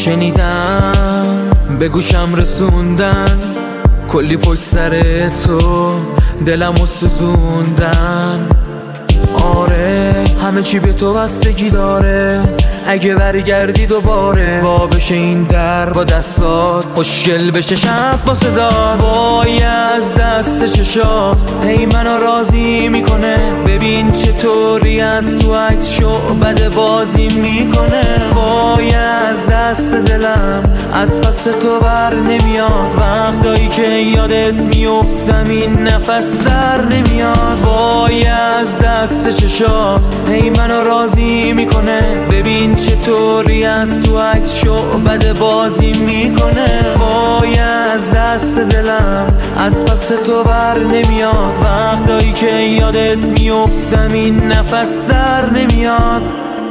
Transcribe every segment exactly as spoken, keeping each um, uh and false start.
شنیدم به گوشم رسوندن کلی پشت سر تو دلمو سوزوندن. آره همه چی به تو بستگی داره، اگه برگردی دوباره وا بشه این در با دستات، خوشگل بشه شب با صدات. وای از دست چشات هی منو راضی میکنه، ببین چطوری از تو عکس شعبده بازی میکنه. وای از دست دلم از پس تو بر نمیاد، وقتایی که یادت میافتم این نفس در نمیاد. وای از دست چشات هی منو راضی میکنه، ببین چطوری از تو عکس شعبده بازی میکنه. وای از دست دلم از پس تو بر نمیاد، وقتایی که یادت میافتم این نفس در نمیاد.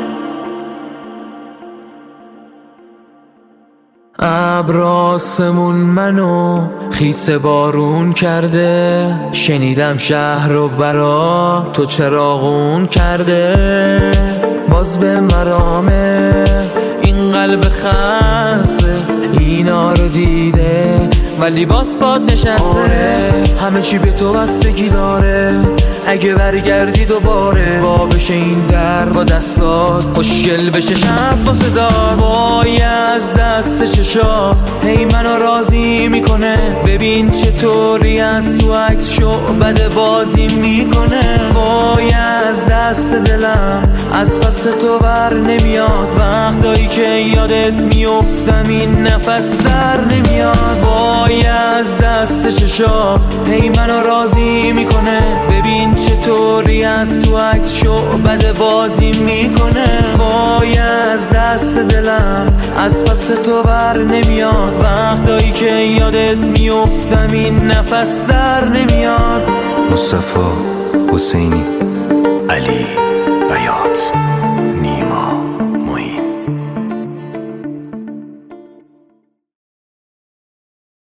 ابر آسمون منو خیس بارون کرده، شنیدم شهر رو برا تو چراغون کرده. باز به مرامه این قلب خسته اینا رو دیده ولی باز باد نشسته. آره همه چی به تو بستگی داره، اگه برگردی دوباره وا بشه این در با دستات، خوشگل بشه شب با صدات. وای از دست چشات هی منو راضی میکنه، ببین چطوری از تو عکس شعبده بازی میکنه. وای از دست دلم از پس تو بر نمیاد، وقتایی که یادت میافتم این نفس در نمیاد. وای از دست چشات هی منو راضی میکنه، ببین چطوری از تو عکس شعبده بازی میکنه. وای از دست دلم از پس تو بر نمیاد، وقتایی که یادت میافتم این نفس در نمیاد. مصطفی حسینی، علی بیان.